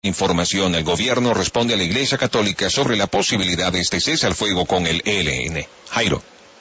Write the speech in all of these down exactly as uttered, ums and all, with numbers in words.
Información, el gobierno responde a la Iglesia Católica sobre la posibilidad de este cese al fuego con el E L N. Jairo.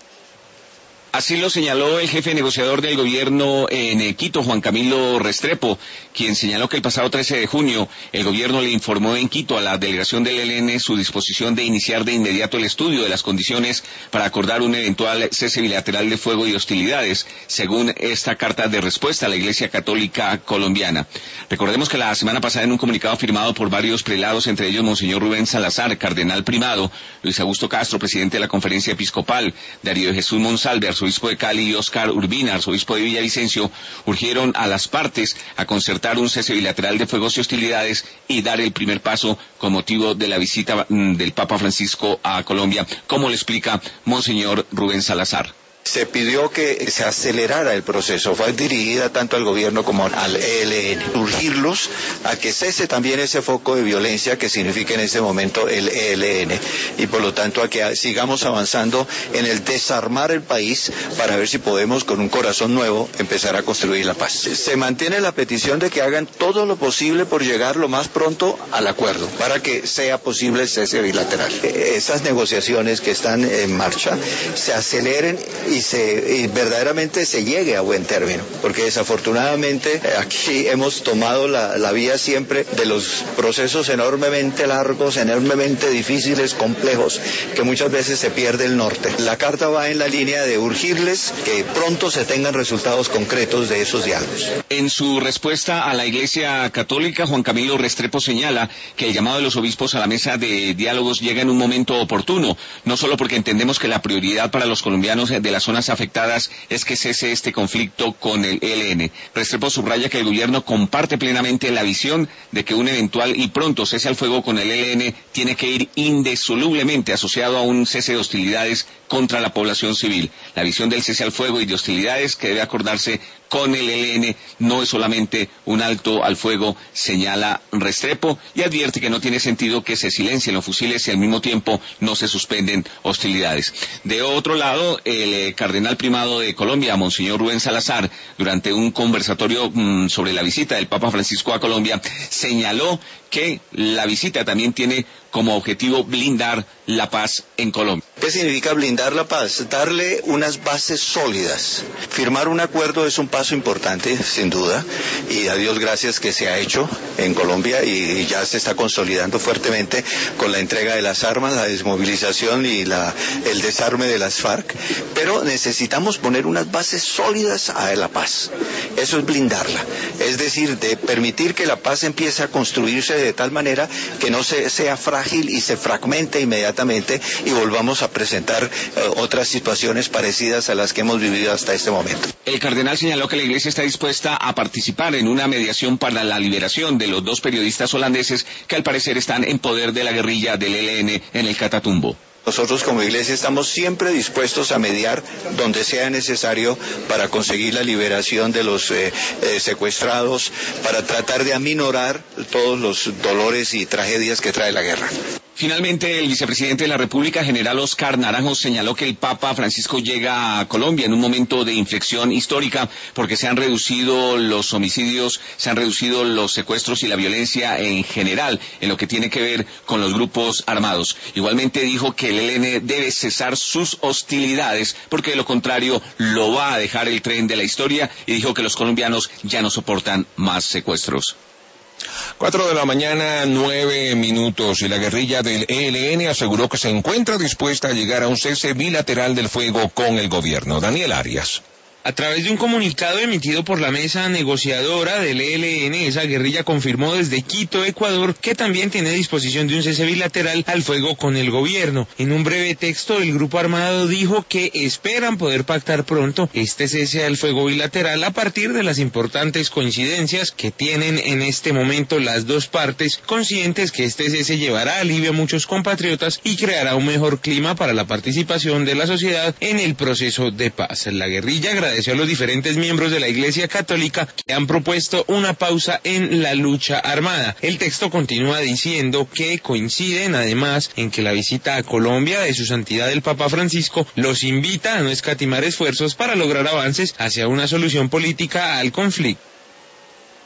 Así lo señaló el jefe negociador del gobierno en Quito, Juan Camilo Restrepo, quien señaló que el pasado trece de junio el gobierno le informó en Quito a la delegación del E L N su disposición de iniciar de inmediato el estudio de las condiciones para acordar un eventual cese bilateral de fuego y hostilidades, según esta carta de respuesta a la Iglesia Católica colombiana. Recordemos que la semana pasada, en un comunicado firmado por varios prelados, entre ellos Monseñor Rubén Salazar, cardenal primado, Luis Augusto Castro, presidente de la Conferencia Episcopal, Darío de Jesús Monsalve, arzobispo de Cali, y Oscar Urbina, arzobispo de Villavicencio, urgieron a las partes a concertar un cese bilateral de fuegos y hostilidades y dar el primer paso con motivo de la visita del Papa Francisco a Colombia, como le explica Monseñor Rubén Salazar. Se pidió que se acelerara el proceso, fue dirigida tanto al gobierno como al E L N, urgirlos a que cese también ese foco de violencia que significa en este momento el E L N, y por lo tanto a que sigamos avanzando en el desarmar el país para ver si podemos con un corazón nuevo empezar a construir la paz. Se mantiene la petición de que hagan todo lo posible por llegar lo más pronto al acuerdo, para que sea posible el cese bilateral. Esas negociaciones que están en marcha se aceleren y Y, se, y verdaderamente se llegue a buen término, porque desafortunadamente aquí hemos tomado la, la vía siempre de los procesos enormemente largos, enormemente difíciles, complejos, que muchas veces se pierde el norte. La carta va en la línea de urgirles que pronto se tengan resultados concretos de esos diálogos. En su respuesta a la Iglesia Católica, Juan Camilo Restrepo señala que el llamado de los obispos a la mesa de diálogos llega en un momento oportuno, no solo porque entendemos que la prioridad para los colombianos de las zonas afectadas es que cese este conflicto con el E L N. Restrepo subraya que el gobierno comparte plenamente la visión de que un eventual y pronto cese al fuego con el E L N tiene que ir indisolublemente asociado a un cese de hostilidades contra la población civil. La visión del cese al fuego y de hostilidades que debe acordarse con el E L N no es solamente un alto al fuego, señala Restrepo, y advierte que no tiene sentido que se silencien los fusiles y al mismo tiempo no se suspenden hostilidades. De otro lado, el cardenal primado de Colombia, Monseñor Rubén Salazar, durante un conversatorio mmm, sobre la visita del Papa Francisco a Colombia, señaló que la visita también tiene como objetivo blindar la paz en Colombia. ¿Qué significa blindar la paz? Darle unas bases sólidas. Firmar un acuerdo es un paso importante, sin duda, y a Dios gracias que se ha hecho en Colombia y ya se está consolidando fuertemente con la entrega de las armas, la desmovilización y la, el desarme de las FARC, pero necesitamos poner unas bases sólidas a la paz. Eso es blindarla, es decir, de permitir que la paz empiece a construirse de tal manera que no se, sea frágil y se fragmente inmediatamente y volvamos a presentar eh, otras situaciones parecidas a las que hemos vivido hasta este momento. El cardenal señaló que la Iglesia está dispuesta a participar en una mediación para la liberación de los dos periodistas holandeses que al parecer están en poder de la guerrilla del E L N en el Catatumbo. Nosotros como Iglesia estamos siempre dispuestos a mediar donde sea necesario para conseguir la liberación de los eh, eh, secuestrados, para tratar de aminorar todos los dolores y tragedias que trae la guerra. Finalmente, el vicepresidente de la República, general Oscar Naranjo, señaló que el Papa Francisco llega a Colombia en un momento de inflexión histórica porque se han reducido los homicidios, se han reducido los secuestros y la violencia en general en lo que tiene que ver con los grupos armados. Igualmente dijo que el E L N debe cesar sus hostilidades porque de lo contrario lo va a dejar el tren de la historia, y dijo que los colombianos ya no soportan más secuestros. Cuatro de la mañana, nueve minutos, y la guerrilla del E L N aseguró que se encuentra dispuesta a llegar a un cese bilateral del fuego con el gobierno. Daniel Arias. A través de un comunicado emitido por la mesa negociadora del E L N, esa guerrilla confirmó desde Quito, Ecuador, que también tiene disposición de un cese bilateral al fuego con el gobierno. En un breve texto, el grupo armado dijo que esperan poder pactar pronto este cese al fuego bilateral a partir de las importantes coincidencias que tienen en este momento las dos partes, conscientes que este cese llevará alivio a muchos compatriotas y creará un mejor clima para la participación de la sociedad en el proceso de paz. La guerrilla agradeció a los diferentes miembros de la Iglesia Católica que han propuesto una pausa en la lucha armada. El texto continúa diciendo que coinciden además en que la visita a Colombia de su santidad el Papa Francisco los invita a no escatimar esfuerzos para lograr avances hacia una solución política al conflicto.